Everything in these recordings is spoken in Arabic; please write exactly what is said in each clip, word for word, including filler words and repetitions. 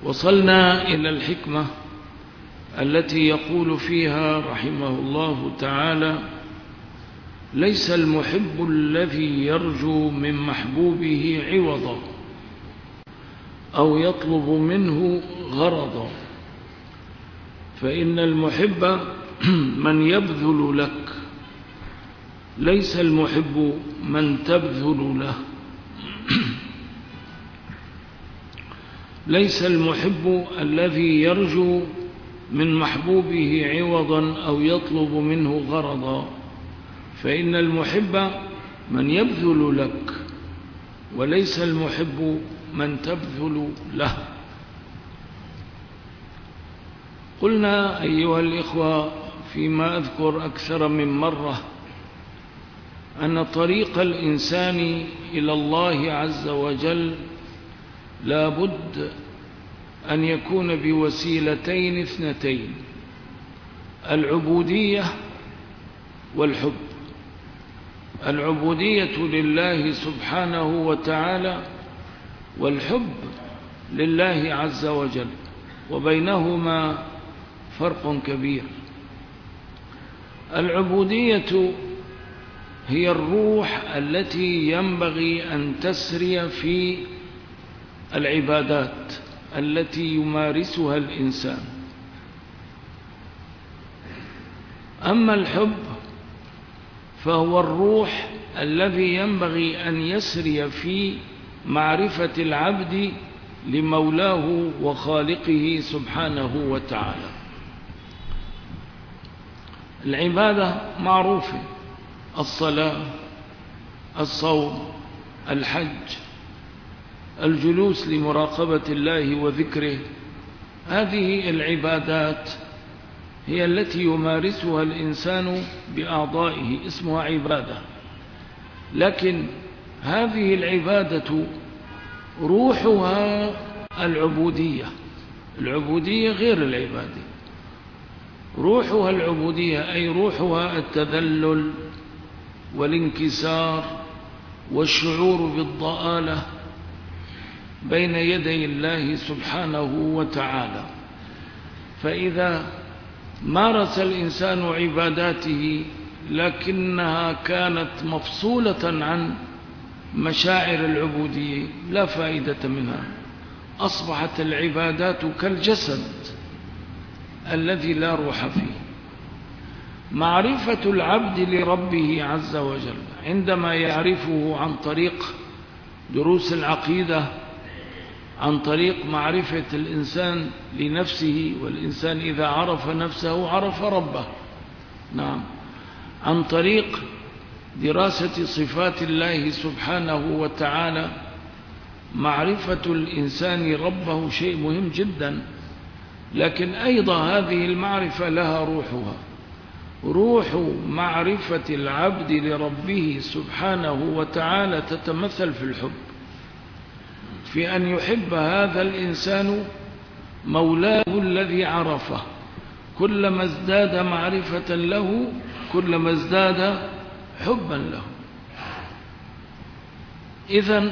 وصلنا إلى الحكمة التي يقول فيها رحمه الله تعالى: ليس المحب الذي يرجو من محبوبه عوضا أو يطلب منه غرضا، فإن المحب من يبذل لك، ليس المحب من تبذل له. ليس المحب الذي يرجو من محبوبه عوضا أو يطلب منه غرضا، فإن المحب من يبذل لك، وليس المحب من تبذل له. قلنا أيها الإخوة فيما أذكر أكثر من مرة أن طريق الإنسان إلى الله عز وجل لا بد أن يكون بوسيلتين اثنتين: العبودية والحب. العبودية لله سبحانه وتعالى، والحب لله عز وجل، وبينهما فرق كبير. العبودية هي الروح التي ينبغي أن تسري في العبادات التي يمارسها الإنسان. أما الحب فهو الروح الذي ينبغي أن يسري في معرفة العبد لمولاه وخالقه سبحانه وتعالى. العبادة معروفة: الصلاة، الصوم، الحج، الجلوس لمراقبة الله وذكره. هذه العبادات هي التي يمارسها الإنسان بأعضائه، اسمها عبادة. لكن هذه العبادة روحها العبودية. العبودية غير العبادة. روحها العبودية، أي روحها التذلل والانكسار والشعور بالضآلة بين يدي الله سبحانه وتعالى. فإذا مارس الإنسان عباداته لكنها كانت مفصولة عن مشاعر العبودية لا فائدة منها. أصبحت العبادات كالجسد الذي لا روح فيه. معرفة العبد لربه عز وجل عندما يعرفه عن طريق دروس العقيدة، عن طريق معرفة الإنسان لنفسه، والإنسان إذا عرف نفسه عرف ربه. نعم. عن طريق دراسة صفات الله سبحانه وتعالى، معرفة الإنسان ربه شيء مهم جدا. لكن أيضا هذه المعرفة لها روحها. روح معرفة العبد لربه سبحانه وتعالى تتمثل في الحب، في أن يحب هذا الإنسان مولاه الذي عرفه. كلما ازداد معرفة له كلما ازداد حبا له. إذن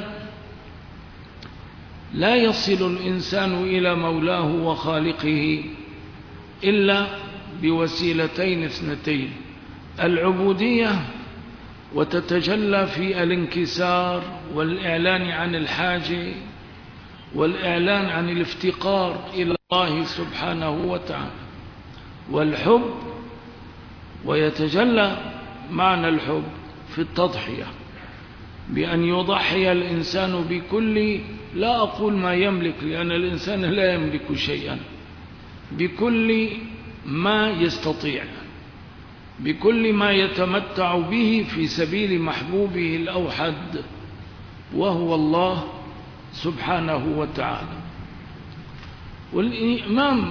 لا يصل الإنسان إلى مولاه وخالقه إلا بوسيلتين اثنتين: العبودية، وتتجلى في الانكسار والإعلان عن الحاجة والإعلان عن الافتقار إلى الله سبحانه وتعالى، والحب، ويتجلى معنى الحب في التضحية، بأن يضحي الإنسان بكل، لا أقول ما يملك لأن الإنسان لا يملك شيئا، بكل ما يستطيع، بكل ما يتمتع به في سبيل محبوبه الأوحد وهو الله سبحانه وتعالى. والإمام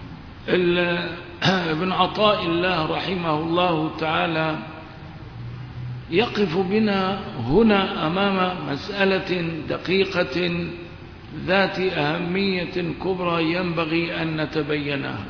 ابن عطاء الله رحمه الله تعالى يقف بنا هنا أمام مسألة دقيقة ذات أهمية كبرى ينبغي أن نتبينها.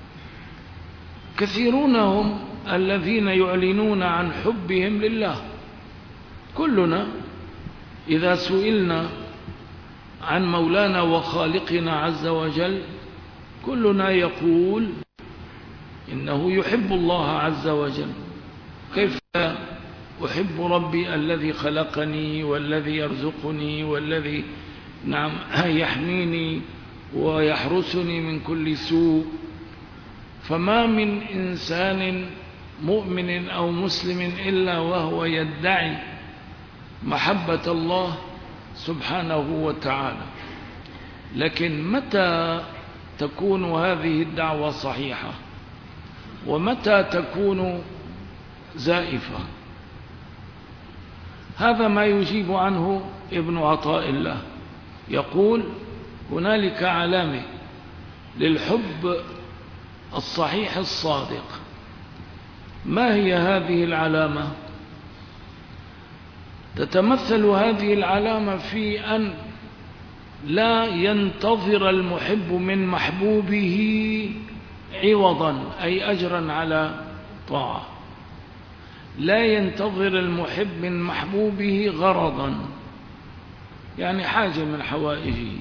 كثيرون هم الذين يعلنون عن حبهم لله. كلنا إذا سئلنا عن مولانا وخالقنا عز وجل، كلنا يقول إنه يحب الله عز وجل. كيف أحب ربي الذي خلقني والذي يرزقني والذي نعم يحميني ويحرسني من كل سوء؟ فما من إنسان مؤمن أو مسلم إلا وهو يدعي محبة الله سبحانه وتعالى. لكن متى تكون هذه الدعوة صحيحة ومتى تكون زائفة؟ هذا ما يجيب عنه ابن عطاء الله، يقول هنالك علامة للحب الصحيح الصادق. ما هي هذه العلامة؟ تتمثل هذه العلامة في أن لا ينتظر المحب من محبوبه عوضا، أي أجرا على طاعة. لا ينتظر المحب من محبوبه غرضا، يعني حاجة من حوائجه.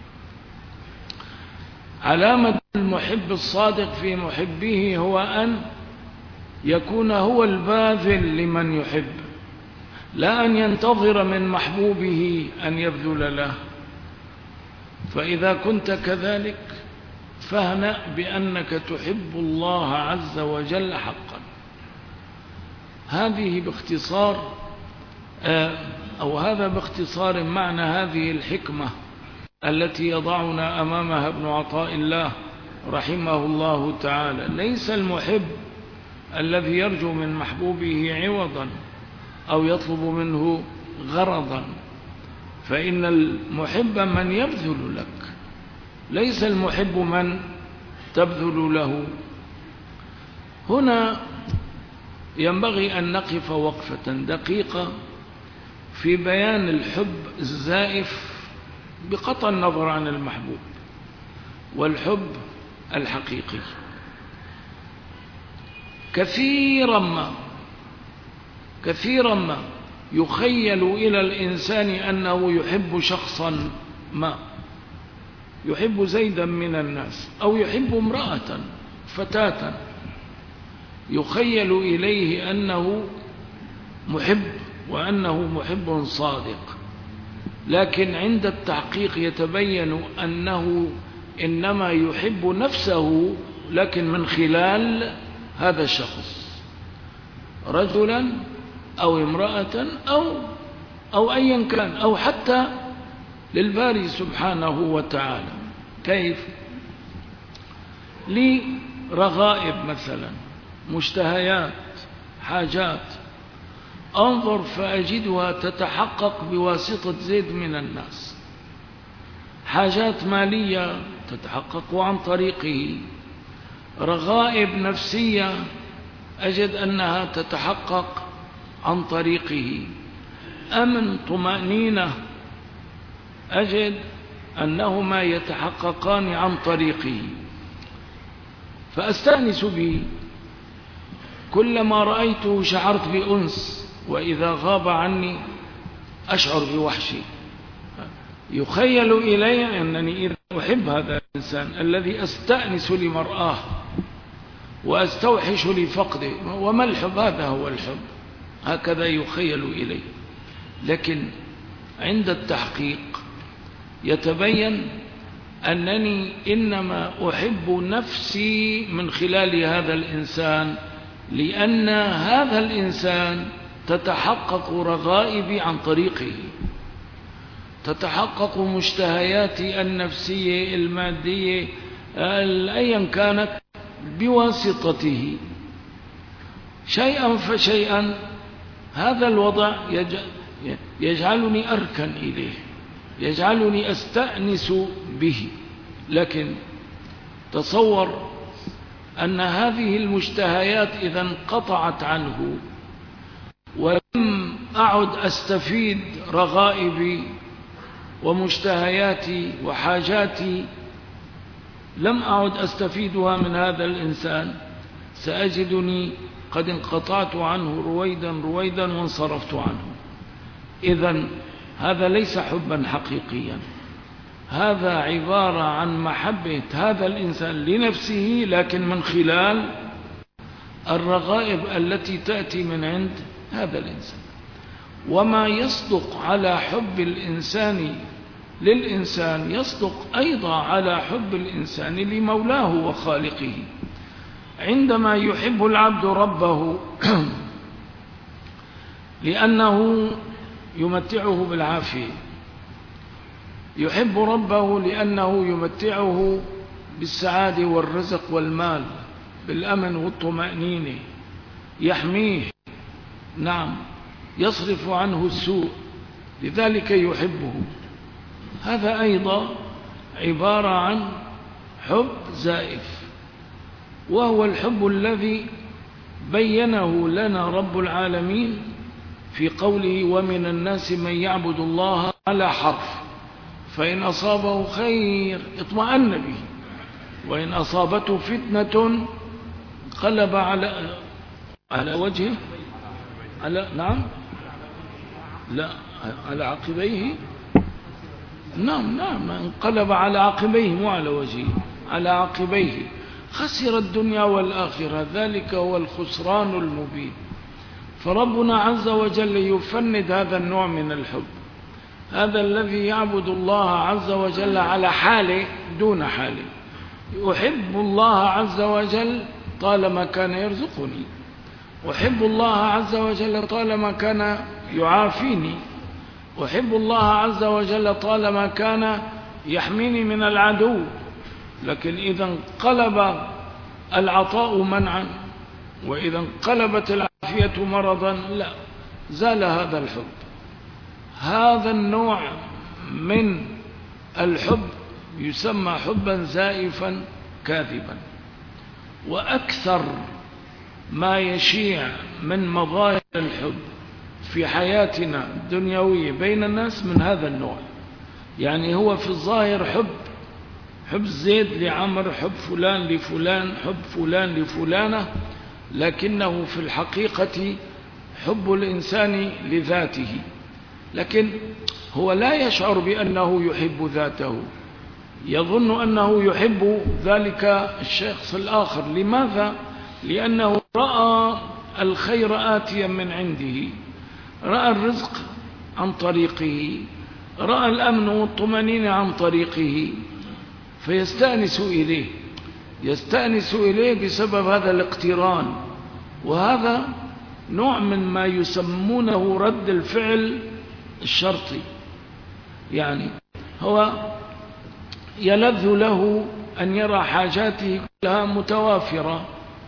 علامة المحب الصادق في محبه هو أن يكون هو الباذل لمن يحب، لا أن ينتظر من محبوبه أن يبذل له. فإذا كنت كذلك فاهنأ بأنك تحب الله عز وجل حقا. هذه باختصار أو هذا باختصار معنى هذه الحكمة التي يضعنا أمامها ابن عطاء الله رحمه الله تعالى. ليس المحب الذي يرجو من محبوبه عوضا أو يطلب منه غرضا، فإن المحب من يبذل لك، ليس المحب من تبذل له. هنا ينبغي أن نقف وقفة دقيقة في بيان الحب الزائف بقطع النظر عن المحبوب والحب الحقيقي. كثيرا ما كثيرا ما يخيل إلى الإنسان أنه يحب شخصا ما، يحب زيدا من الناس أو يحب امرأة فتاة، يخيل إليه أنه محب وأنه محب صادق، لكن عند التحقيق يتبين أنه إنما يحب نفسه، لكن من خلال هذا الشخص، رجلا أو امرأة أو أو أيا كان، أو حتى للباري سبحانه وتعالى. كيف؟ لي رغائب مثلا، مشتهيات، حاجات، أنظر فأجدها تتحقق بواسطة زيد من الناس. حاجات مالية تتحقق عن طريقه، رغائب نفسية أجد أنها تتحقق عن طريقه، أمن، طمأنينة أجد أنهما يتحققان عن طريقه، فأستأنس به. كلما رأيته شعرت بأنس، وإذا غاب عني أشعر بوحشي. يخيل إلي أنني إذا أحب هذا الإنسان الذي أستأنس لمرآه وأستوحش لفقده. وما الحب؟ هذا هو الحب، هكذا يخيل إلي. لكن عند التحقيق يتبين أنني إنما أحب نفسي من خلال هذا الإنسان، لأن هذا الإنسان تتحقق رغائبي عن طريقه، تتحقق مشتهياتي النفسية المادية أيا كانت بواسطته. شيئا فشيئا هذا الوضع يجعلني أركن إليه، يجعلني أستأنس به. لكن تصور أن هذه المشتهيات إذا انقطعت عنه ولم أعد أستفيد رغائبي ومشتهياتي وحاجاتي، لم أعد أستفيدها من هذا الإنسان، سأجدني قد انقطعت عنه رويدا رويدا وانصرفت عنه. إذن هذا ليس حبا حقيقيا، هذا عبارة عن محبة هذا الإنسان لنفسه، لكن من خلال الرغائب التي تأتي من عند هذا الإنسان. وما يصدق على حب الإنسان للإنسان يصدق أيضا على حب الإنسان لمولاه وخالقه. عندما يحب العبد ربه لأنه يمتعه بالعافية، يحب ربه لأنه يمتعه بالسعادة والرزق والمال، بالأمن والطمأنينة، يحميه، نعم، يصرف عنه السوء، لذلك يحبه. هذا أيضا عبارة عن حب زائف، وهو الحب الذي بينه لنا رب العالمين في قوله: ومن الناس من يعبد الله على حرف، فإن أصابه خير اطمأن به، وإن أصابته فتنة انقلب على على وجهه على نعم لا على عقبيه نعم نعم انقلب على عقبيه مو على وجهه، على عقبيه، خسر الدنيا والآخرة، ذلك هو الخسران المبين. فربنا عز وجل يفند هذا النوع من الحب، هذا الذي يعبد الله عز وجل على حاله دون حاله. أحب الله عز وجل طالما كان يرزقني، أحب الله عز وجل طالما كان يعافيني، أحب الله عز وجل طالما كان يحميني من العدو. لكن إذا انقلب العطاء منعا، وإذا انقلبت العافية مرضا، لا، زال هذا الحب. هذا النوع من الحب يسمى حبا زائفا كاذبا. وأكثر ما يشيع من مظاهر الحب في حياتنا الدنيوية بين الناس من هذا النوع. يعني هو في الظاهر حب، حب زيد لعمر، حب فلان لفلان، حب فلان لفلانة، لكنه في الحقيقة حب الإنسان لذاته، لكن هو لا يشعر بأنه يحب ذاته، يظن أنه يحب ذلك الشخص الآخر. لماذا؟ لأنه رأى الخير آتيا من عنده، رأى الرزق عن طريقه، رأى الأمن والطمأنينة عن طريقه، فيستأنس إليه، يستأنس إليه بسبب هذا الاقتران. وهذا نوع من ما يسمونه رد الفعل الشرطي، يعني هو يلذ له أن يرى حاجاته كلها متوافرة،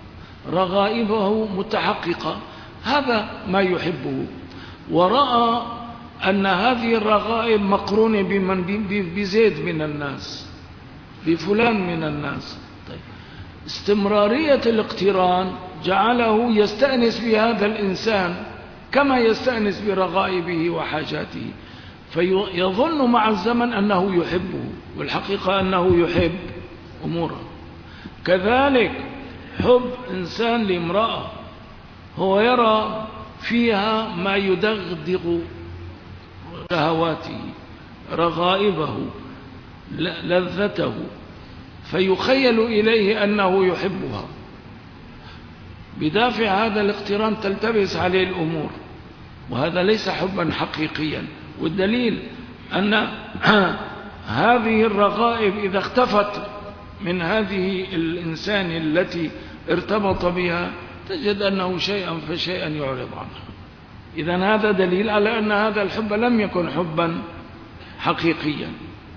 رغائبه متحققة، هذا ما يحبه. ورأى أن هذه الرغائب مقرونة بمن بزيد من الناس، بفلان من الناس. طيب، استمرارية الاقتران جعله يستأنس بهذا الإنسان كما يستأنس برغائبه وحاجاته، فيظن مع الزمن أنه يحبه، والحقيقة أنه يحب أموره. كذلك حب إنسان لامرأة، هو يرى فيها ما يدغدغ شهواته، رغائبه، لذته، فيخيل إليه أنه يحبها. بدافع هذا الاقتران تلتبس عليه الأمور، وهذا ليس حبا حقيقيا. والدليل أن هذه الرغائب إذا اختفت من هذه الإنسان التي ارتبط بها تجد أنه شيئا فشيئا يعرض عنها. إذن هذا دليل على أن هذا الحب لم يكن حبا حقيقيا.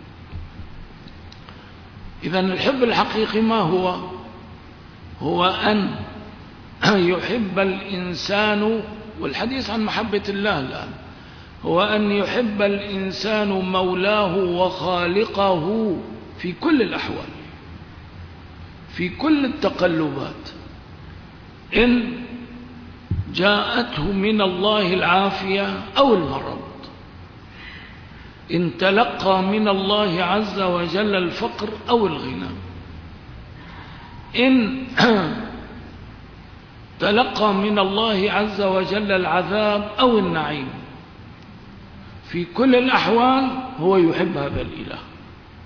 إذن الحب الحقيقي ما هو؟ هو أن يحب الإنسان، والحديث عن محبة الله الآن، هو أن يحب الإنسان مولاه وخالقه في كل الأحوال، في كل التقلبات. إن جاءته من الله العافية أو المرض، إن تلقى من الله عز وجل الفقر أو الغنى، إن تلقى من الله عز وجل العذاب أو النعيم، في كل الأحوال هو يحب هذا الإله.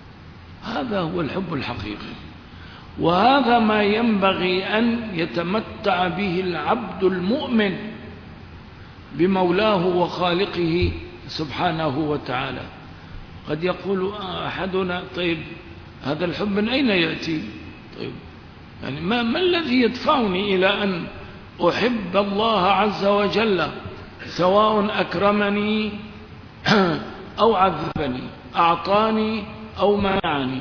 هذا هو الحب الحقيقي، وهذا ما ينبغي أن يتمتع به العبد المؤمن بمولاه وخالقه سبحانه وتعالى. قد يقول أحدنا طيب هذا الحب من أين يأتي؟ طيب يعني ما, ما الذي يدفعني إلى أن أحب الله عز وجل سواء أكرمني أو عذبني، أعطاني أو منعني،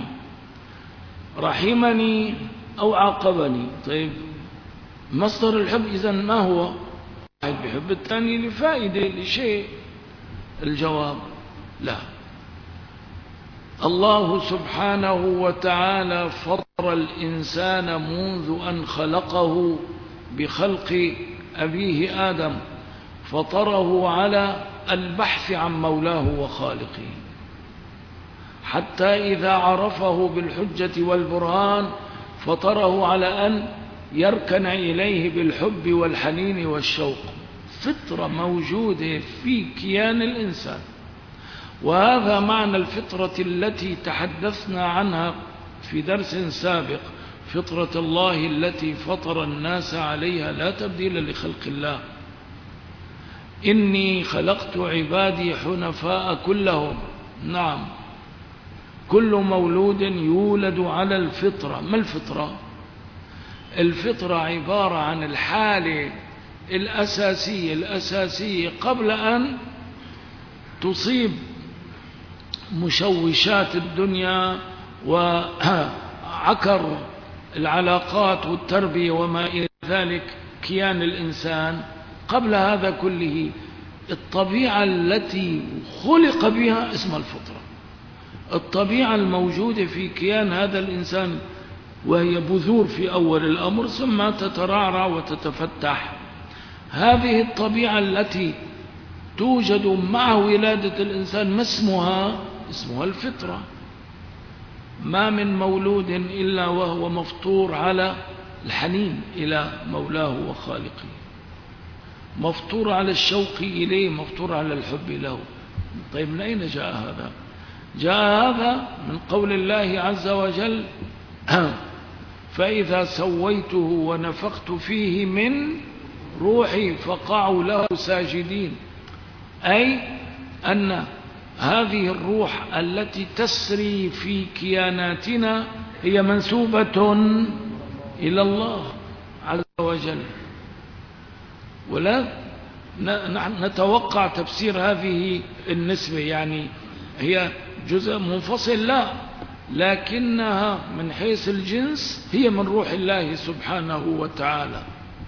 رحمني أو عاقبني؟ طيب مصدر الحب إذن ما هو؟ واحد بحب الثاني لفائدة لشيء. الجواب لا. الله سبحانه وتعالى فطر الإنسان منذ أن خلقه بخلق أبيه آدم، فطره على البحث عن مولاه وخالقه، حتى إذا عرفه بالحجة والبرهان فطره على أن يركن إليه بالحب والحنين والشوق. فطرة موجودة في كيان الإنسان، وهذا معنى الفطرة التي تحدثنا عنها في درس سابق، فطرة الله التي فطر الناس عليها لا تبديل لخلق الله. إني خلقت عبادي حنفاء كلهم. نعم، كل مولود يولد على الفطرة. ما الفطرة؟ الفطرة عبارة عن الحالة الأساسية الأساسية قبل أن تصيب مشوشات الدنيا وعكر العلاقات والتربية وما إلى ذلك كيان الإنسان. قبل هذا كله الطبيعة التي خلق بها اسمها الفطرة، الطبيعة الموجودة في كيان هذا الإنسان، وهي بذور في أول الأمر ثم تترعرع وتتفتح. هذه الطبيعة التي توجد مع ولادة الإنسان ما اسمها؟ اسمها الفطرة. ما من مولود إلا وهو مفطور على الحنين إلى مولاه وخالقه، مفطور على الشوق إليه، مفطور على الحب له. طيب من أين جاء هذا؟ جاء هذا من قول الله عز وجل فإذا سويته ونفخت فيه من روحي فقعوا له ساجدين. أي أن هذه الروح التي تسري في كياناتنا هي منسوبة إلى الله عز وجل، ولا نتوقع تفسير هذه النسبة يعني هي جزء منفصل، لا، لكنها من حيث الجنس هي من روح الله سبحانه وتعالى.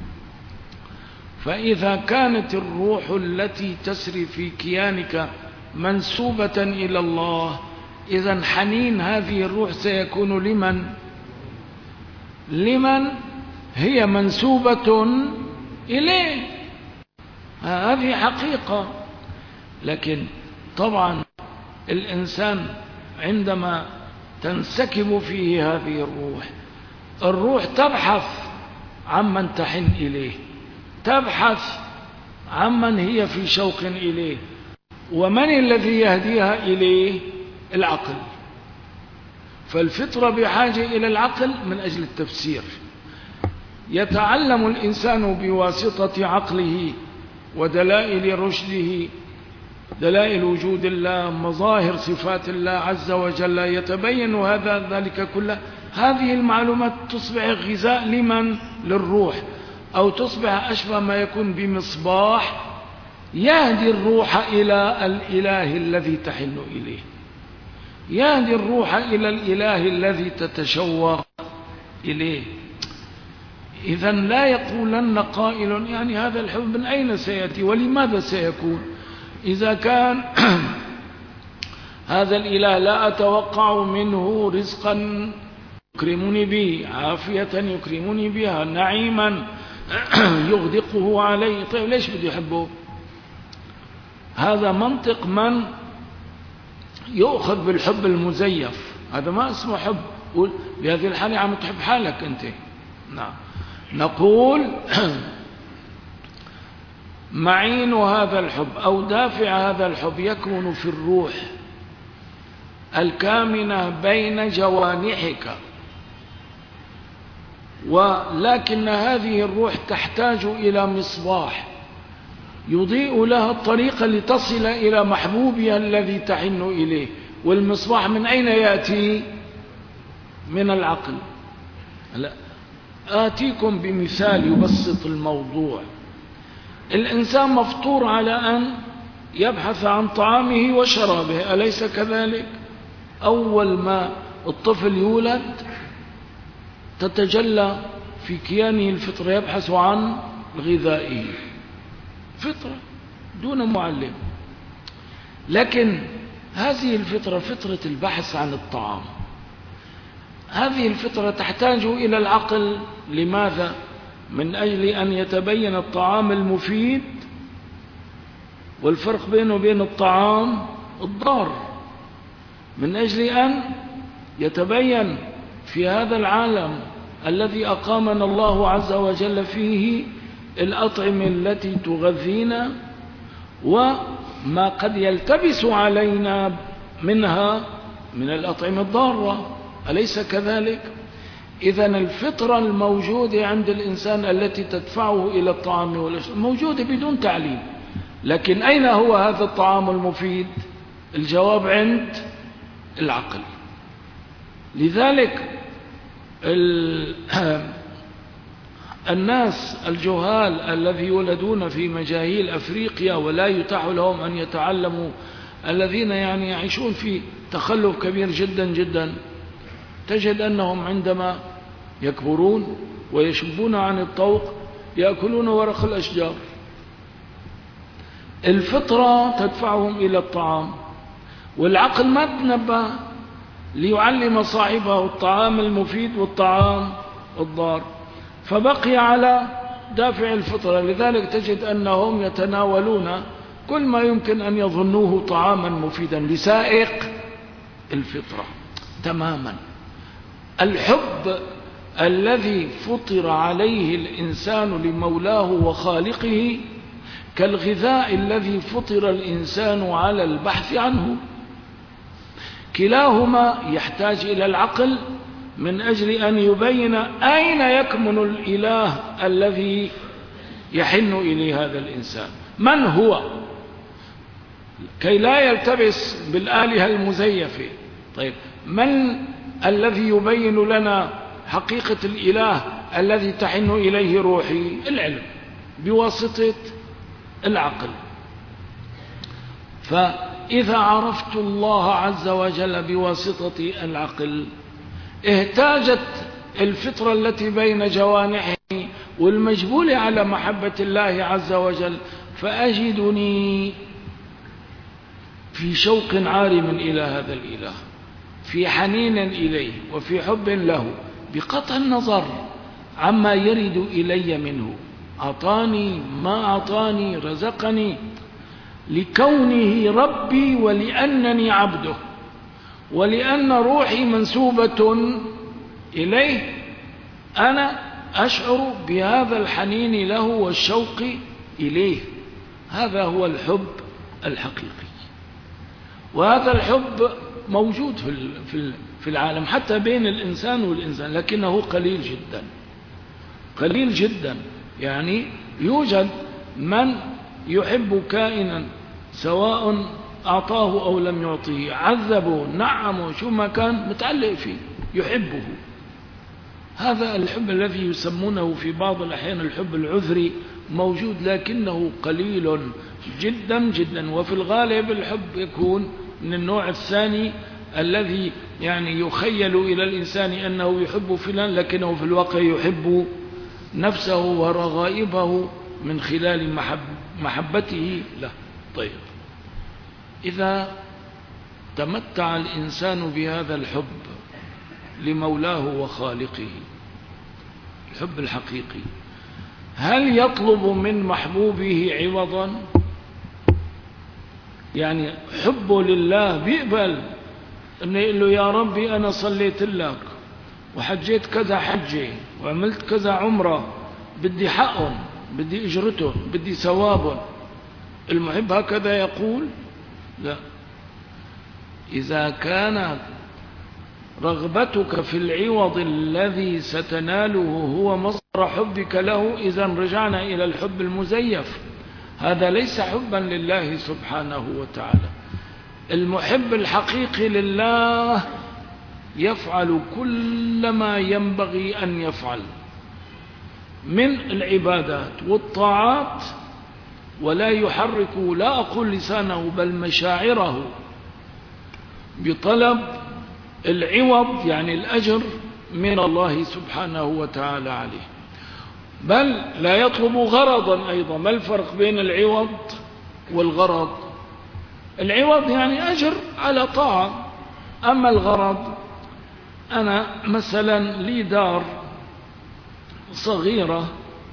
فإذا كانت الروح التي تسري في كيانك منسوبة إلى الله، إذن حنين هذه الروح سيكون لمن؟ لمن هي منسوبة إليه. هذه حقيقة. لكن طبعا الإنسان عندما تنسكب فيه هذه الروح، الروح تبحث عمن تحن إليه، تبحث عمن هي في شوق إليه. ومن الذي يهديها إليه؟ العقل. فالفطرة بحاجة إلى العقل من أجل التفسير. يتعلم الإنسان بواسطة عقله ودلائل رشده، دلائل وجود الله، مظاهر صفات الله عز وجل، يتبين هذا ذلك كله. هذه المعلومات تصبح غذاء لمن؟ للروح، أو تصبح أشبه ما يكون بمصباح يهدي الروح إلى الإله الذي تحن إليه، يهدي الروح إلى الإله الذي تتشوق إليه. إذن لا يقولن قائل يعني هذا الحب من أين سيأتي ولماذا سيكون؟ إذا كان هذا الإله لا أتوقع منه رزقا يكرمني به، عافية يكرمني بها، نعيما يغدقه علي، طيب ليش بده يحبه؟ هذا منطق من يؤخذ بالحب المزيف، هذا ما اسمه حب. قول بهذه الحالة عم تحب حالك أنت. نعم، نقول معين هذا الحب أو دافع هذا الحب يكمن في الروح الكامنة بين جوانحك، ولكن هذه الروح تحتاج إلى مصباح يضيء لها الطريق لتصل إلى محبوبها الذي تحن إليه. والمصباح من أين يأتي؟ من العقل. لا، آتيكم بمثال يبسط الموضوع. الإنسان مفطور على أن يبحث عن طعامه وشرابه، أليس كذلك؟ أول ما الطفل يولد تتجلى في كيانه الفطرة، يبحث عن غذائه، فطرة دون معلم. لكن هذه الفطرة فطرة البحث عن الطعام، هذه الفطرة تحتاج إلى العقل. لماذا؟ من أجل أن يتبين الطعام المفيد والفرق بينه وبين الطعام الضار، من أجل أن يتبين في هذا العالم الذي أقامنا الله عز وجل فيه الأطعمة التي تغذينا وما قد يلتبس علينا منها من الأطعمة الضارة، أليس كذلك؟ إذن الفطرة الموجودة عند الإنسان التي تدفعه إلى الطعام والشراب موجودة بدون تعليم، لكن أين هو هذا الطعام المفيد؟ الجواب عند العقل. لذلك الناس الجهال الذي يولدون في مجاهيل أفريقيا ولا يتاح لهم أن يتعلموا، الذين يعني يعيشون في تخلف كبير جدا جدا، تجد أنهم عندما يكبرون ويشبون عن الطوق يأكلون ورق الأشجار. الفطرة تدفعهم إلى الطعام، والعقل ما تنبه ليعلم صاحبه الطعام المفيد والطعام الضار، فبقي على دافع الفطرة. لذلك تجد أنهم يتناولون كل ما يمكن أن يظنوه طعاما مفيدا لسائق الفطرة تماما. الحب الذي فطر عليه الإنسان لمولاه وخالقه كالغذاء الذي فطر الإنسان على البحث عنه، كلاهما يحتاج إلى العقل من أجل أن يبين أين يكمن الإله الذي يحن إليه هذا الإنسان، من هو، كي لا يلتبس بالآلهة المزيفة. طيب، من الذي يبين لنا حقيقة الإله الذي تحن إليه روحي؟ العلم بواسطة العقل. فإذا عرفت الله عز وجل بواسطة العقل اهتاجت الفطرة التي بين جوانحي والمجبول على محبة الله عز وجل، فأجدني في شوق عارم إلى هذا الإله، في حنين إليه وفي حب له، بقطع النظر عما يرد إلي منه. أعطاني ما أعطاني، رزقني لكونه ربي ولأنني عبده، ولأن روحي منسوبة إليه، أنا أشعر بهذا الحنين له والشوق إليه. هذا هو الحب الحقيقي، وهذا الحب موجود في في العالم حتى بين الإنسان والإنسان، لكنه قليل جدا قليل جدا. يعني يوجد من يحب كائنا سواء أعطاه أو لم يعطيه، عذبه نعمه شو ما كان متعلق فيه يحبه. هذا الحب الذي يسمونه في بعض الأحيان الحب العذري موجود، لكنه قليل جدا جدا. وفي الغالب الحب يكون من النوع الثاني الذي يعني يخيل إلى الإنسان أنه يحب فلان، لكنه في الواقع يحب نفسه ورغائبه من خلال محب محبته له. طيب، إذا تمتع الإنسان بهذا الحب لمولاه وخالقه، الحب الحقيقي، هل يطلب من محبوبه عوضا؟ يعني حبه لله بيقبل أنه يقول له يا ربي أنا صليت لك وحجيت كذا حجة وعملت كذا عمرة، بدي حقهم، بدي إجرتهم، بدي ثوابهم. المحب هكذا يقول؟ لا، إذا كانت رغبتك في العوض الذي ستناله هو مصدر حبك له، إذا رجعنا إلى الحب المزيف، هذا ليس حبا لله سبحانه وتعالى. المحب الحقيقي لله يفعل كل ما ينبغي أن يفعل من العبادات والطاعات، ولا يحرك، لا أقول لسانه، بل مشاعره بطلب العوض يعني الأجر من الله سبحانه وتعالى عليه، بل لا يطلب غرضا أيضا. ما الفرق بين العوض والغرض؟ العوض يعني أجر على طاعة، أما الغرض أنا مثلا لي دار صغيرة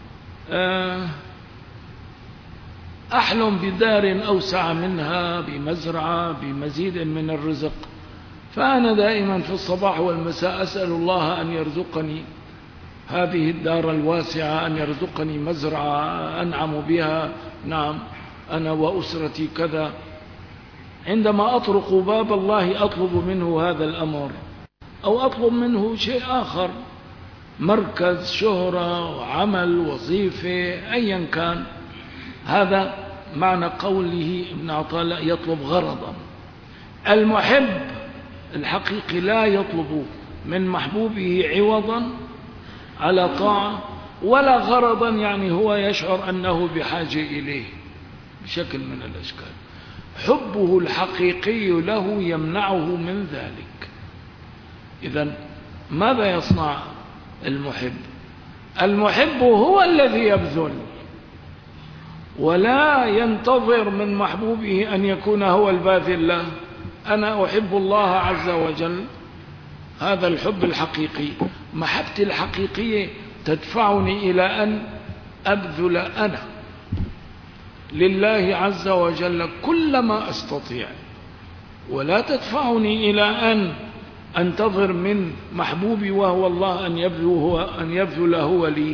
أحلم بدار أوسع منها، بمزرعة، بمزيد من الرزق، فأنا دائما في الصباح والمساء أسأل الله أن يرزقني هذه الدار الواسعة، أن يرزقني مزرعة أنعم بها، نعم أنا وأسرتي كذا. عندما أطرق باب الله أطلب منه هذا الأمر، أو أطلب منه شيء آخر، مركز، شهرة، عمل، وظيفة، أيا كان، هذا معنى قوله ابن عطاء يطلب غرضا. المحب الحقيقي لا يطلب من محبوبه عوضا على طاعة ولا غرضا، يعني هو يشعر أنه بحاجة إليه بشكل من الأشكال. حبه الحقيقي له يمنعه من ذلك. إذن ماذا يصنع المحب؟ المحب هو الذي يبذل، ولا ينتظر من محبوبه أن يكون هو الباذل له. أنا أحب الله عز وجل، هذا الحب الحقيقي. محبتي الحقيقية تدفعني إلى أن أبذل أنا لله عز وجل كل ما أستطيع، ولا تدفعني إلى أن أنتظر من محبوبي وهو الله أن يبذل هو, أن يبذل هو لي.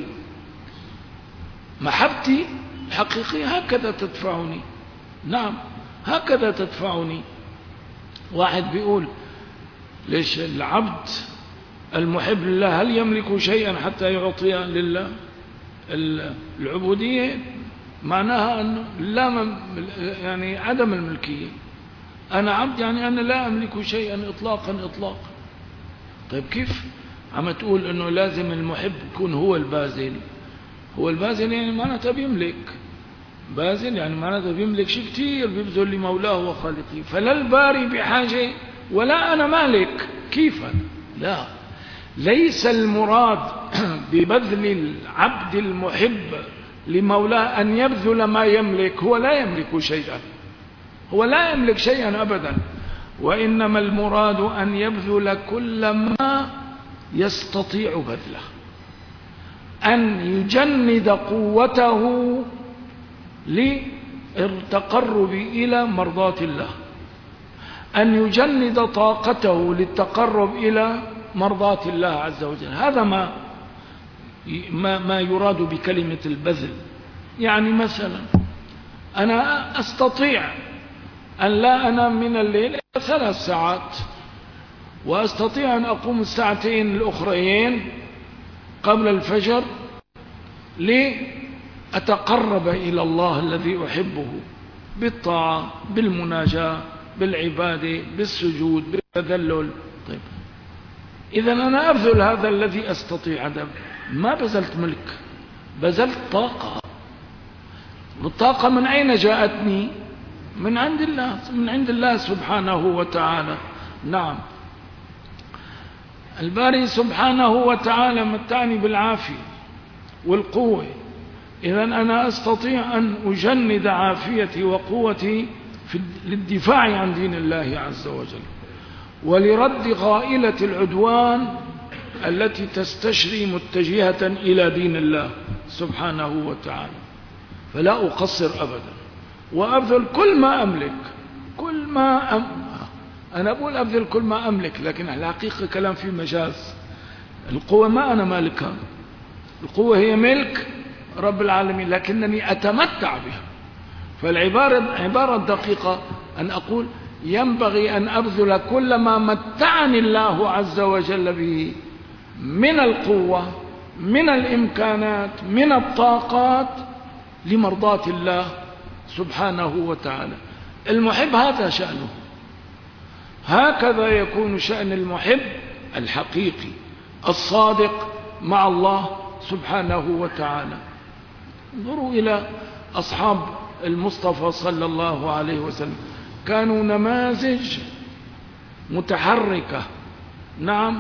محبتي الحقيقية هكذا تدفعني، نعم هكذا تدفعني. واحد بيقول ليش العبد المحب لله هل يملك شيئا حتى يعطي لله؟ العبودية معناها أنه لا، يعني عدم الملكية. أنا عبد يعني أنا لا أملك شيئا إطلاقا إطلاقا. طيب كيف عم تقول أنه لازم المحب يكون هو البازل؟ هو البازل يعني معناته بيملك، بازل يعني معناته بيملك شيء كتير، بيبذل لمولاه وخالقه. فلا الباري بحاجة ولا أنا مالك. كيف؟ لا، ليس المراد ببذل العبد المحب لمولاه أن يبذل ما يملك، هو لا يملك شيئا، هو لا يملك شيئا أبدا، وإنما المراد أن يبذل كل ما يستطيع بذله، أن يجند قوته للتقرب إلى مرضاة الله، أن يجند طاقته للتقرب إلى مرضاة الله عز وجل. هذا ما ما, ما يراد بكلمة البذل. يعني مثلا أنا أستطيع أن لا أنام من الليل إلى ثلاث ساعات، وأستطيع أن أقوم الساعتين الأخرين قبل الفجر لأتقرب إلى الله الذي أحبه بالطاعة، بالمناجاة، بالعبادة، بالسجود، بالتذلل. طيب إذا أنا أبذل هذا الذي أستطيع، ما بذلت ملك، بذلت طاقة. والطاقة من أين جاءتني؟ من عند الله، من عند الله سبحانه وتعالى. نعم، الباري سبحانه وتعالى متعني بالعافية والقوة. إذا أنا أستطيع أن أجند عافيتي وقوتي للدفاع عن دين الله عز وجل، ولرد غائلة العدوان التي تستشري متجهة إلى دين الله سبحانه وتعالى. فلا أقصر أبدا، وأبذل كل ما أملك. كل ما أم... أنا أقول أبذل كل ما أملك، لكن الحقيقة كلام في مجاز. القوة ما أنا مالكها، القوة هي ملك رب العالمين، لكنني أتمتع بها. فالعبارة عبارة دقيقة أن أقول ينبغي أن أبذل كل ما متعني الله عز وجل به من القوة، من الإمكانات، من الطاقات، لمرضاة الله سبحانه وتعالى. المحب هذا شأنه، هكذا يكون شأن المحب الحقيقي الصادق مع الله سبحانه وتعالى. انظروا إلى أصحاب المصطفى صلى الله عليه وسلم، كانوا نماذج متحركة، نعم،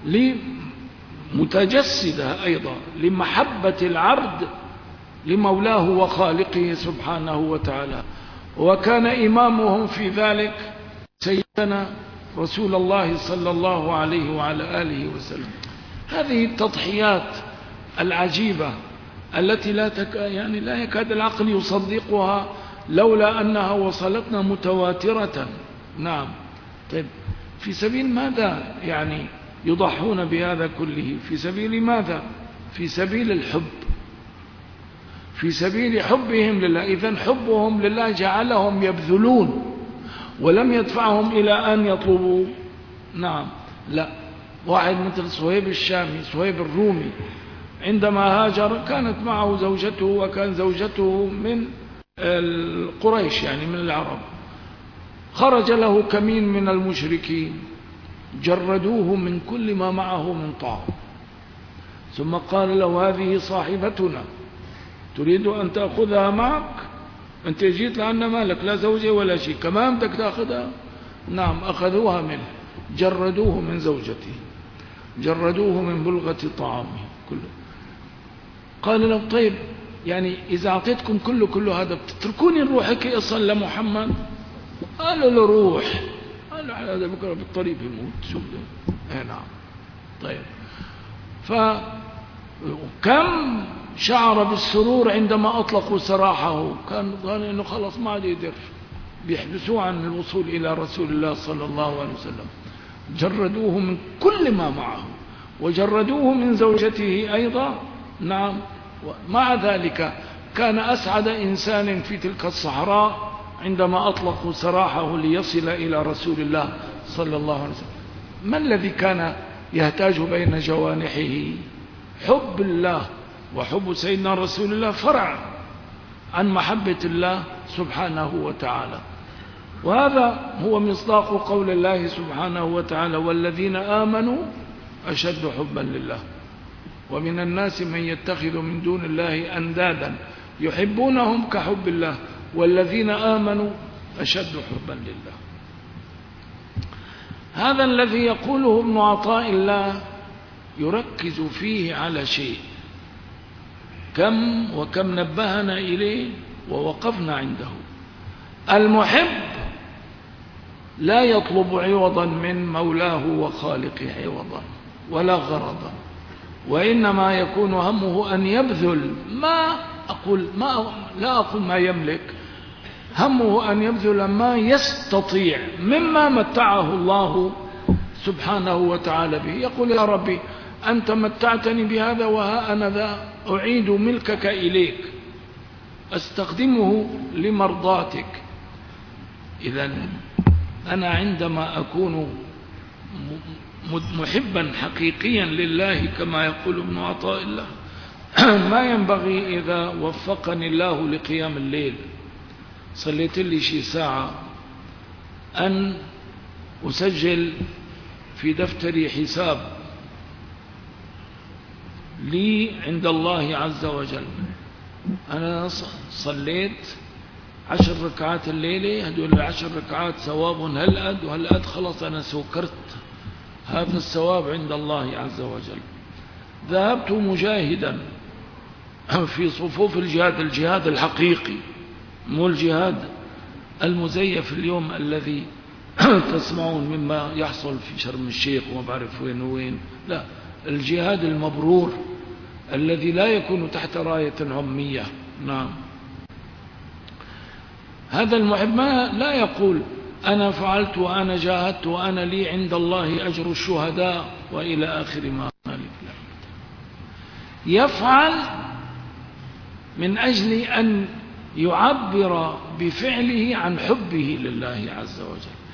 متجسدة أيضا لمحبة العبد لمولاه وخالقه سبحانه وتعالى. وكان إمامهم في ذلك سيدنا رسول الله صلى الله عليه وعلى آله وسلم. هذه التضحيات العجيبة التي لا تك... يعني لا يكاد العقل يصدقها لولا أنها وصلتنا متواترة. نعم. طيب، في سبيل ماذا يعني يضحون بهذا كله؟ في سبيل ماذا؟ في سبيل الحب، في سبيل حبهم لله. إذن حبهم لله جعلهم يبذلون ولم يدفعهم إلى أن يطلبوا. نعم، لا. واحد مثل صهيب الشامي، صهيب الرومي، عندما هاجر كانت معه زوجته، وكان زوجته من القريش يعني من العرب. خرج له كمين من المشركين جردوه من كل ما معه من طعام، ثم قال له: هذه صاحبتنا، تريد أن تأخذها معك؟ أنت جيت لأن مالك لا زوجة ولا شيء، كمان بدك تأخذها؟ نعم. أخذوها منه، جردوه من زوجته، جردوه من بلغة طعامه كله. قال له: طيب، يعني إذا أعطيتكم كله كله هذا بتتركوني نروح هيك أصل لمحمد؟ قالوا له: روح. قال له: هذا بكرة بالطريق يموت، شو بده؟ اي نعم. طيب، فكم شعر بالسرور عندما أطلقوا سراحه. كان ظن أنه خلص ما عاد يقدر، بيحبسوه عن الوصول إلى رسول الله صلى الله عليه وسلم. جردوه من كل ما معه، وجردوه من زوجته أيضا. نعم. ومع ذلك كان أسعد إنسان في تلك الصحراء عندما أطلقوا سراحه ليصل إلى رسول الله صلى الله عليه وسلم. ما الذي كان يهتاج بين جوانحه؟ حب الله، وحب سيدنا رسول الله فرع عن محبة الله سبحانه وتعالى. وهذا هو مصداق قول الله سبحانه وتعالى: والذين آمنوا أشد حبا لله، ومن الناس من يتخذ من دون الله أندادا يحبونهم كحب الله، والذين آمنوا أشد حبا لله. هذا الذي يقوله ابن عطاء الله يركز فيه على شيء، كم وكم نبهنا إليه ووقفنا عنده. المحب لا يطلب عوضا من مولاه وخالقه عوضا ولا غرضا، وإنما يكون همه أن يبذل ما أقول ما لا أقول ما يملك، همه أن يبذل ما يستطيع مما متعه الله سبحانه وتعالى به. يقول: يا ربي، أنت متعتني بهذا، وها أنا ذا أعيد ملكك إليك، أستخدمه لمرضاتك. إذن أنا عندما أكون محبا حقيقيا لله كما يقول ابن عطاء الله، ما ينبغي إذا وفقني الله لقيام الليل، صليت لي شي ساعة، أن أسجل في دفتري حساب لي عند الله عز وجل. أنا صليت عشر ركعات الليلة، هدول العشر ركعات ثواب هالقد وهالقد، خلص أنا سكرت هذا الثواب عند الله عز وجل. ذهبت مجاهدا في صفوف الجهاد، الجهاد الحقيقي، مو الجهاد المزيف اليوم الذي تسمعون مما يحصل في شرم الشيخ وما بعرف وين وين. لا، الجهاد المبرور الذي لا يكون تحت راية عمية. نعم. هذا المحب ما لا يقول: أنا فعلت وأنا جاهدت وأنا لي عند الله أجر الشهداء وإلى آخر ما قال. يفعل من أجل أن يعبر بفعله عن حبه لله عز وجل.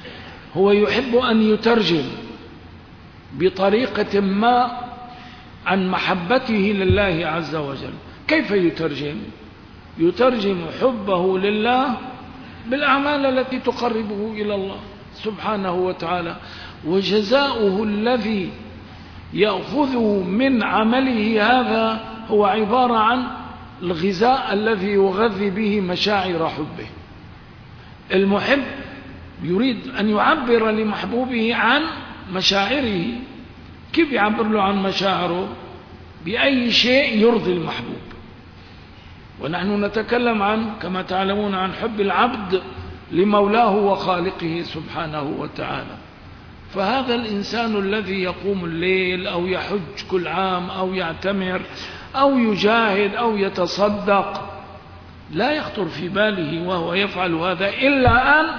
هو يحب أن يترجم بطريقة ما عن محبته لله عز وجل. كيف يترجم؟ يترجم حبه لله بالأعمال التي تقربه إلى الله سبحانه وتعالى، وجزاؤه الذي يأخذه من عمله هذا هو عبارة عن الغذاء الذي يغذي به مشاعر حبه. المحب يريد أن يعبر لمحبوبه عن مشاعره. كيف يعبر له عن مشاعره؟ بأي شيء يرضي المحبوب. ونحن نتكلم عن كما تعلمون عن حب العبد لمولاه وخالقه سبحانه وتعالى. فهذا الإنسان الذي يقوم الليل أو يحج كل عام أو يعتمر أو يجاهد أو يتصدق لا يخطر في باله وهو يفعل هذا إلا أن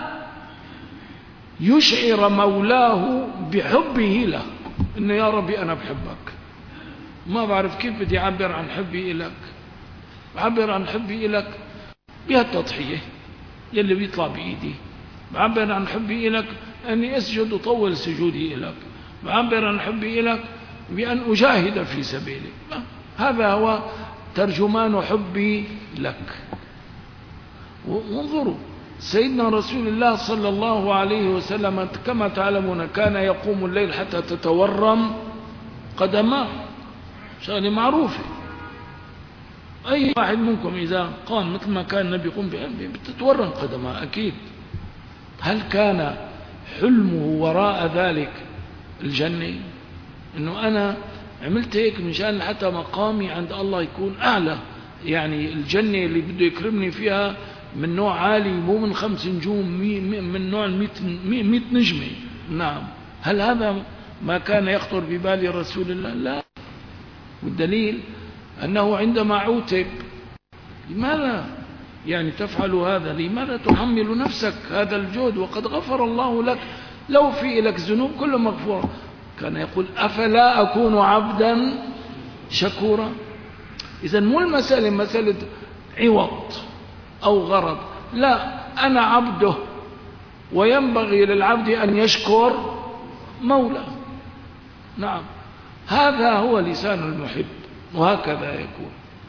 يشعر مولاه بحبه له، إنه يا ربي أنا بحبك. ما بعرف كيف بدي أعبر عن حبي إلك. بعبر عن حبي إلك بهالتضحية يلي بيطلع بإيدي. بعبر عن حبي إلك أني أسجد وطول سجودي إلك. بعبر عن حبي إلك بأن أجاهد في سبيلك. هذا هو ترجمان حبي لك. وانظروا سيدنا رسول الله صلى الله عليه وسلم كما تعلمون كان يقوم الليل حتى تتورم قدماه، شغله معروفة. أي واحد منكم إذا قام مثل ما كان النبي يقوم به بتتورم قدماه أكيد. هل كان حلمه وراء ذلك الجنة؟ إنه أنا عملت هيك مشان حتى مقامي عند الله يكون أعلى، يعني الجنة اللي بده يكرمني فيها من نوع عالي مو من خمس نجوم، من نوع مئة نجمة. نعم، هل هذا ما كان يخطر ببال رسول الله؟ لا. والدليل أنه عندما عوتب لماذا يعني تفعل هذا؟ لماذا تحمل نفسك هذا الجهد وقد غفر الله لك؟ لو في لك ذنوب كل مغفورة. كان يقول أفلا أكون عبدا شكورا. إذا مو المسألة مسألة عوض أو غرض، لا، أنا عبده وينبغي للعبد أن يشكر مولاه. نعم، هذا هو لسان المحب وهكذا يكون.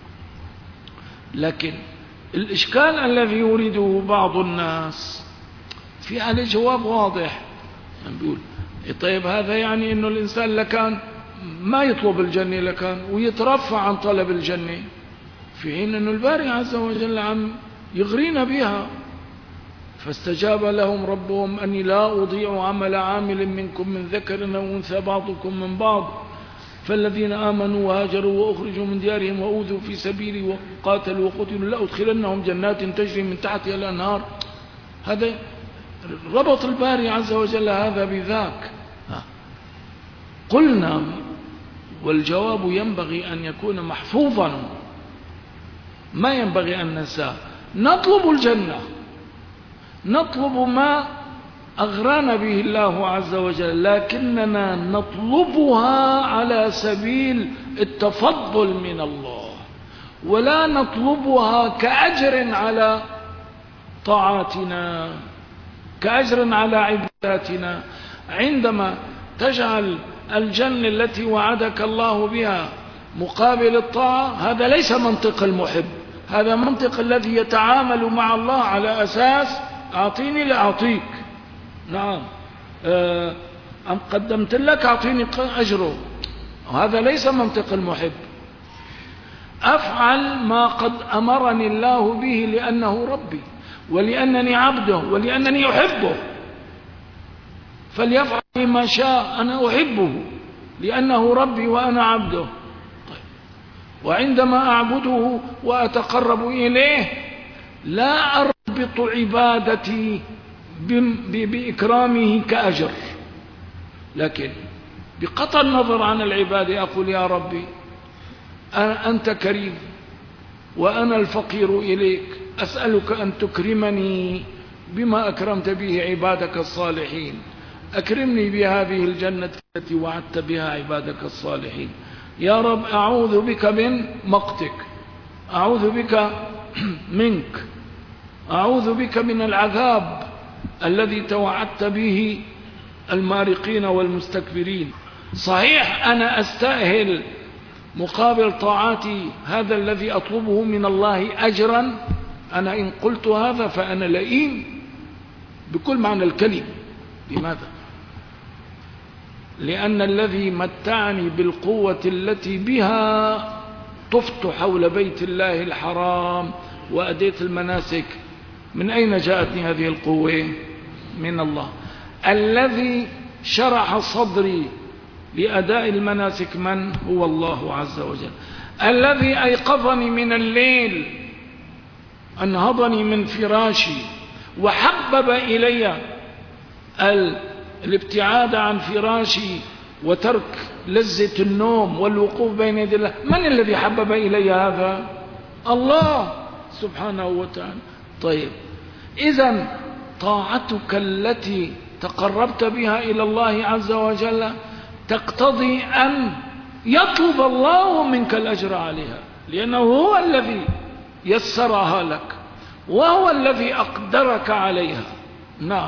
لكن الإشكال الذي يريده بعض الناس في عليه جواب واضح. يعني بيقول طيب هذا يعني إنه الإنسان لكان ما يطلب الجنة لكان ويترفع عن طلب الجنة، في حين إنه الباري عز وجل عم يغرينا بها. فاستجاب لهم ربهم أني لا أضيع عمل عامل منكم من ذكر أو أنثى بعضكم من بعض، فالذين آمنوا وهاجروا وأخرجوا من ديارهم وأوذوا في سبيلي وقاتلوا وقتلوا لأدخلنهم جنات تجري من تحتها الأنهار. هذا ربط الباري عز وجل هذا بذاك. قلنا والجواب ينبغي أن يكون محفوظا، ما ينبغي أن ننساه. نطلب الجنة، نطلب ما أغرانا به الله عز وجل، لكننا نطلبها على سبيل التفضل من الله، ولا نطلبها كأجر على طاعاتنا، كأجر على عباداتنا. عندما تجعل الجنة التي وعدك الله بها مقابل الطاعة، هذا ليس منطق المحب، هذا منطق الذي يتعامل مع الله على أساس أعطيني لأعطيك. نعم، أم قدمت لك أعطيني أجره. هذا ليس منطق المحب. أفعل ما قد أمرني الله به لأنه ربي ولأنني عبده ولأنني أحبه، فليفعل ما شاء، أنا أحبه لأنه ربي وأنا عبده. طيب. وعندما أعبده وأتقرب إليه لا أربط عبادتي بإكرامه كأجر، لكن بقطع النظر عن العبادة أقول يا ربي أنت كريم وأنا الفقير إليك، أسألك أن تكرمني بما أكرمت به عبادك الصالحين. أكرمني بهذه الجنة التي وعدت بها عبادك الصالحين. يا رب أعوذ بك من مقتك، أعوذ بك منك، أعوذ بك من العذاب الذي توعدت به المارقين والمستكبرين. صحيح أنا أستأهل مقابل طاعتي هذا الذي أطلبه من الله أجرا، أنا إن قلت هذا فأنا لئيم بكل معنى الكلمة. لماذا؟ لأن الذي متعني بالقوة التي بها طفت حول بيت الله الحرام وأديت المناسك، من أين جاءتني هذه القوة؟ من الله. الذي شرح صدري لأداء المناسك من؟ هو الله عز وجل. الذي أيقظني من الليل، أنهضني من فراشي وحبب إلي الابتعاد عن فراشي وترك لذة النوم والوقوف بين يدي الله. من الذي حبب إلي هذا؟ الله سبحانه وتعالى. طيب، إذن طاعتك التي تقربت بها إلى الله عز وجل تقتضي أن يطلب الله منك الأجر عليها، لأنه هو الذي يسرها لك وهو الذي أقدرك عليها. نعم.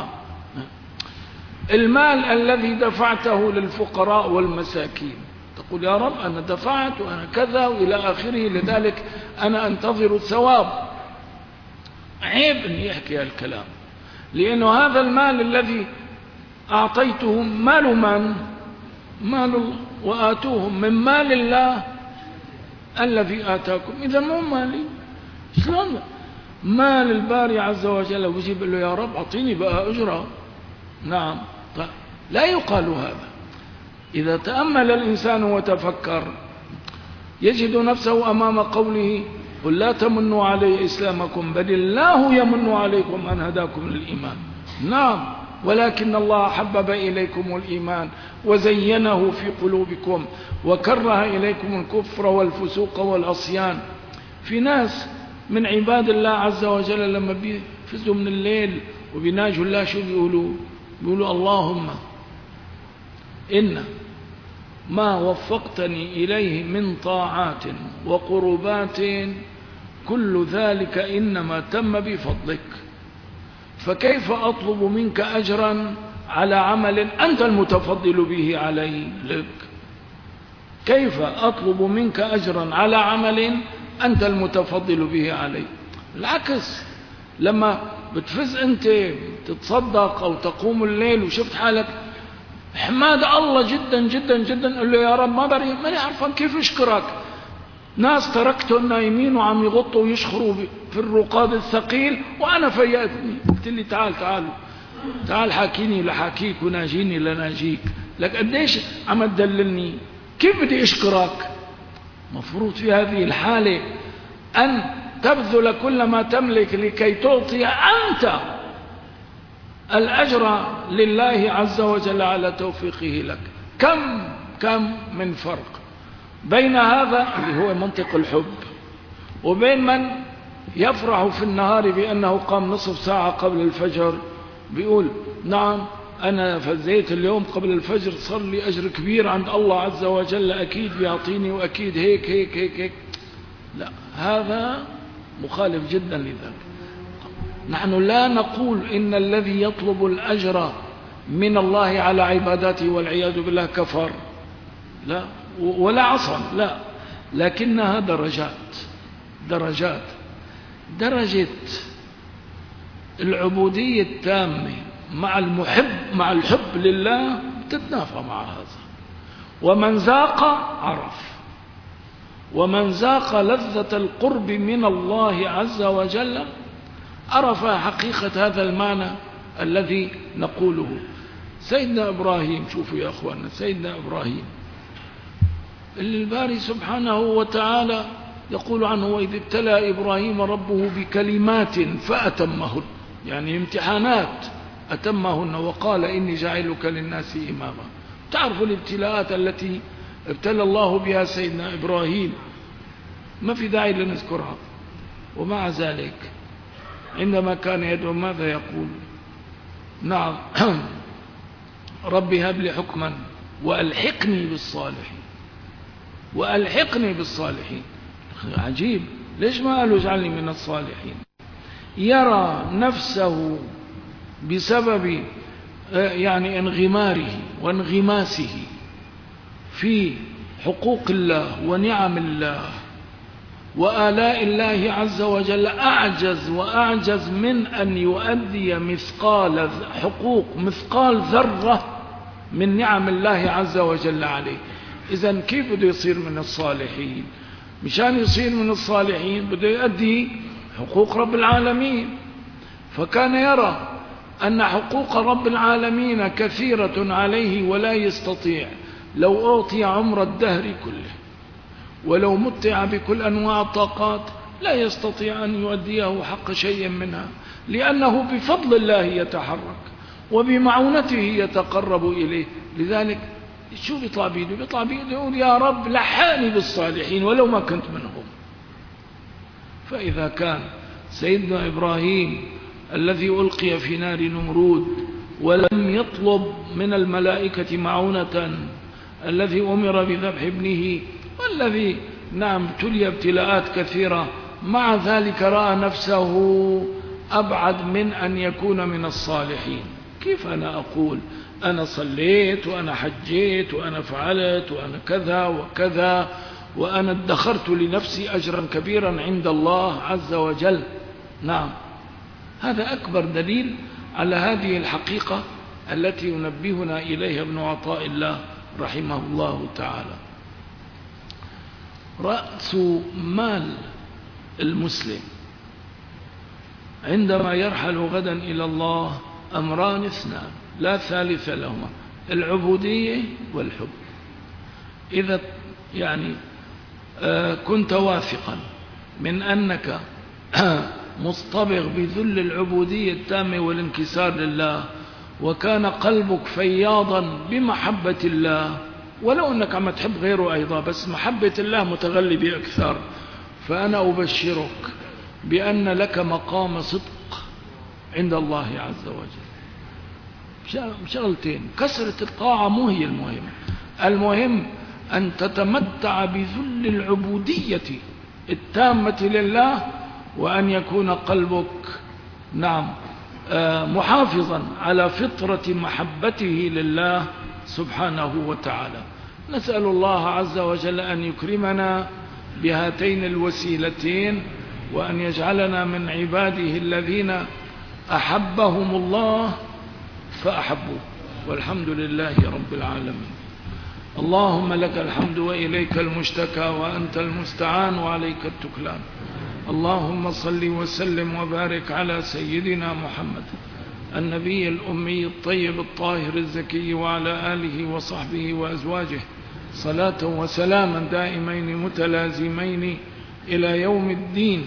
المال الذي دفعته للفقراء والمساكين، تقول يا رب أنا دفعت وأنا كذا وإلى آخره، لذلك أنا أنتظر الثواب. عيب أن يحكي الكلام، لأنه هذا المال الذي أعطيته مال من؟ مال الله، وآتوهم من مال الله الذي آتاكم. إذا مو مالي، شلون مال الباري عز وجل ويجيب له يا رب أعطيني بقى أجرة؟ نعم. طيب، لا يقال هذا. إذا تأمل الإنسان وتفكر يجد نفسه أمام قوله قل لا تمنوا علي إسلامكم بل الله يمن عليكم أن هداكم للإيمان. نعم، ولكن الله حبب إليكم الإيمان وزينه في قلوبكم وكره إليكم الكفر والفسوق والعصيان. في ناس من عباد الله عز وجل لما بيفزوا من الليل وبيناجوا الله شو بيقولوا؟ بيقولوا اللهم إن ما وفقتني إليه من طاعات وقربات كل ذلك إنما تم بفضلك، فكيف أطلب منك أجرا على عمل أنت المتفضل به علي لك؟ كيف أطلب منك أجرا على عمل أنت المتفضل به علي؟ العكس، لما بتفز أنت تتصدق أو تقوم الليل وشفت حالك حماد الله جدا جدا جدا، قل له يا رب ما بري ماني عارفان كيف اشكرك. ناس تركتهم نايمين وعم يغطوا ويشخروا في الرقاد الثقيل وأنا فيأتني، قلت لي تعال تعال تعال حاكيني لحاكيك وناجيني لناجيك، لك قديش عم تدللني، كيف بدي اشكرك؟ مفروض في هذه الحالة أن تبذل كل ما تملك لكي تعطي أنت الأجر لله عز وجل على توفيقه لك. كم كم من فرق بين هذا اللي هو منطق الحب وبين من يفرح في النهار بأنه قام نصف ساعة قبل الفجر، بيقول نعم أنا فزيت اليوم قبل الفجر صار لي أجر كبير عند الله عز وجل، أكيد بيعطيني وأكيد هيك هيك هيك هيك. لا، هذا مخالف جدا لذلك. نحن لا نقول إن الذي يطلب الأجر من الله على عباداته والعياذ بالله كفر، لا، ولا عصم، لا، لكنها درجات درجات. درجة العبودية التامة مع المحب مع الحب لله تتنافى مع هذا. ومن ذاق عرف، ومن ذاق لذة القرب من الله عز وجل عرف حقيقة هذا المعنى الذي نقوله. سيدنا إبراهيم، شوفوا يا أخوانا، سيدنا إبراهيم اللي الباري سبحانه وتعالى يقول عنه وإذ ابتلى إبراهيم ربه بكلمات فأتمهن، يعني امتحانات أتمهن، وقال إني جاعلك للناس إماما. تعرفوا الابتلاءات التي ابتلى الله بها سيدنا إبراهيم، ما في داعي لنذكرها. ومع ذلك عندما كان يدعو ماذا يقول؟ نعم ربي هب لي حكما وألحقني بالصالحين، وألحقني بالصالحين. عجيب، ليش ما قالوا اجعلني من الصالحين؟ يرى نفسه بسبب يعني انغماره وانغماسه في حقوق الله ونعم الله وآلاء الله عز وجل أعجز وأعجز من أن يؤدي مثقال حقوق مثقال ذرة من نعم الله عز وجل عليه. إذن كيف بده يصير من الصالحين؟ مشان يصير من الصالحين بده يؤدي حقوق رب العالمين. فكان يرى أن حقوق رب العالمين كثيرة عليه ولا يستطيع، لو أعطي عمر الدهر كله ولو متع بكل أنواع الطاقات لا يستطيع أن يؤديه حق شيء منها، لأنه بفضل الله يتحرك وبمعونته يتقرب إليه. لذلك شو بيطلع بيده؟ بيطلع بيده يقول يا رب لحقني بالصالحين ولو ما كنت منهم. فإذا كان سيدنا إبراهيم الذي ألقي في نار نمرود ولم يطلب من الملائكة معونة، الذي أمر بذبح ابنه، والذي نعم ابتلي ابتلاءات كثيرة، مع ذلك رأى نفسه أبعد من أن يكون من الصالحين. كيف أنا أقول أنا صليت وأنا حجيت وأنا فعلت وأنا كذا وكذا وأنا ادخرت لنفسي أجرا كبيرا عند الله عز وجل؟ نعم، هذا أكبر دليل على هذه الحقيقة التي ينبهنا إليها ابن عطاء الله رحمه الله تعالى. رأس مال المسلم عندما يرحل غدا إلى الله أمران اثنان لا ثالث لهما: العبودية والحب. إذا يعني كنت واثقا من أنك مصطبغ بذل العبودية التامة والانكسار لله، وكان قلبك فياضا بمحبة الله، ولو أنك عم تحب غيره أيضا، بس محبة الله متغلبة أكثر، فأنا أبشرك بأن لك مقام صدق عند الله عز وجل. شغلتين: كسرة الطاعة مو هي المهم، المهم أن تتمتع بذل العبودية التامة لله، وأن يكون قلبك نعم محافظا على فطرة محبته لله سبحانه وتعالى. نسأل الله عز وجل أن يكرمنا بهاتين الوسيلتين، وأن يجعلنا من عباده الذين أحبهم الله فأحبوه، والحمد لله رب العالمين. اللهم لك الحمد وإليك المشتكى وأنت المستعان وعليك التكلان. اللهم صل وسلم وبارك على سيدنا محمد النبي الأمي الطيب الطاهر الزكي، وعلى آله وصحبه وأزواجه صلاة وسلاما دائمين متلازمين إلى يوم الدين.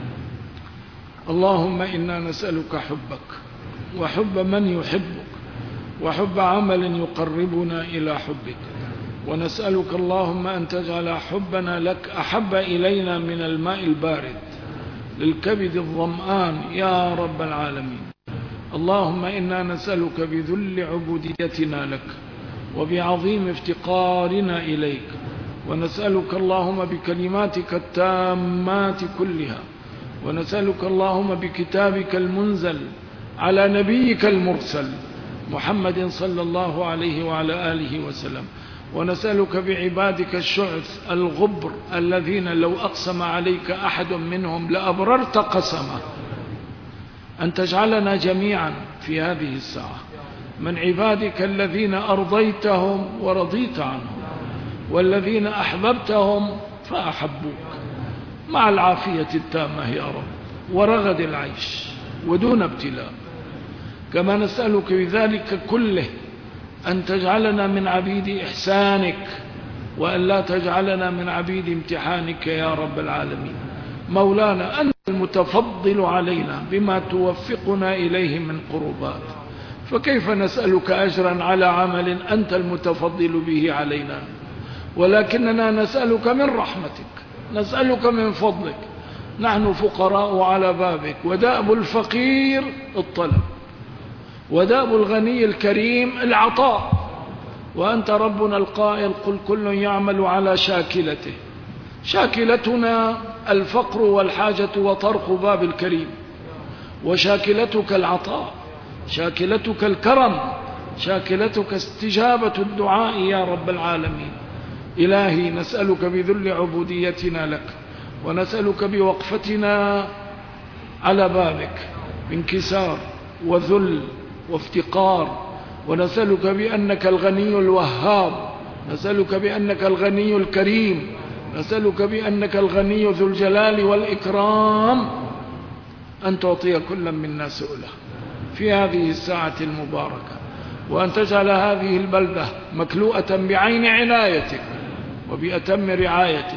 اللهم إنا نسألك حبك وحب من يحبك وحب عمل يقربنا إلى حبك، ونسألك اللهم أن تجعل حبنا لك أحب إلينا من الماء البارد للكبد الظمآن يا رب العالمين. اللهم إنا نسألك بذل عبوديتنا لك وبعظيم افتقارنا إليك، ونسألك اللهم بكلماتك التامات كلها، ونسألك اللهم بكتابك المنزل على نبيك المرسل محمد صلى الله عليه وعلى آله وسلم، ونسألك بعبادك الشعث الغبر الذين لو أقسم عليك أحد منهم لأبررت قسمه، أن تجعلنا جميعا في هذه الساعة من عبادك الذين أرضيتهم ورضيت عنهم، والذين أحببتهم فأحبوك، مع العافية التامة يا رب ورغد العيش ودون ابتلاء. كما نسألك بذلك كله أن تجعلنا من عبيد إحسانك، وأن لا تجعلنا من عبيد امتحانك يا رب العالمين. مولانا أنت المتفضل علينا بما توفقنا إليه من قربات، فكيف نسألك أجرا على عمل أنت المتفضل به علينا؟ ولكننا نسألك من رحمتك، نسألك من فضلك. نحن فقراء على بابك، ودأب الفقير الطلب، ودأب الغني الكريم العطاء، وأنت ربنا القائل: قل كل يعمل على شاكلته. شاكلتنا الفقر والحاجة وطرق باب الكريم، وشاكلتك العطاء، شاكلتك الكرم، شاكلتك استجابة الدعاء يا رب العالمين. إلهي نسألك بذل عبوديتنا لك، ونسألك بوقفتنا على بابك بانكسار وذل وافتقار، ونسألك بأنك الغني الوهاب، نسألك بأنك الغني الكريم، نسألك بأنك الغني ذو الجلال والإكرام أن تعطي كل منا سؤله في هذه الساعة المباركة، وأن تجعل هذه البلدة مكلوءة بعين عنايتك وبأتم رعايتك،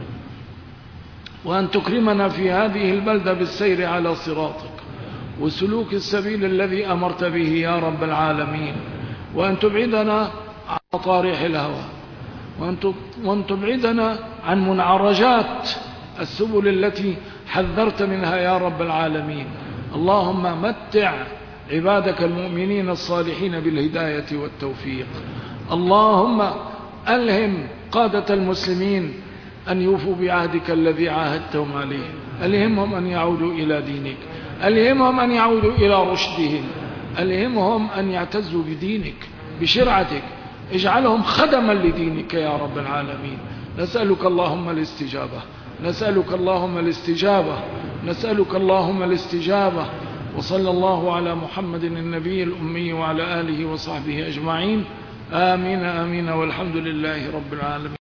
وأن تكرمنا في هذه البلدة بالسير على صراطك وسلوك السبيل الذي أمرت به يا رب العالمين، وأن تبعدنا عن مطارح الهوى، وأن تبعدنا عن منعرجات السبل التي حذرت منها يا رب العالمين. اللهم متع عبادك المؤمنين الصالحين بالهداية والتوفيق. اللهم ألهم قادة المسلمين أن يوفوا بعهدك الذي عاهدتهم عليه، ألهمهم أن يعودوا إلى دينك، ألهمهم أن يعودوا إلى رشدهم، ألهمهم أن يعتزوا بدينك بشرعتك، اجعلهم خدما لدينك يا رب العالمين. نسألك اللهم الاستجابة، نسألك اللهم الاستجابة، نسألك اللهم الاستجابة. وصلى الله على محمد النبي الأمي وعلى آله وصحبه أجمعين. آمين آمين والحمد لله رب العالمين.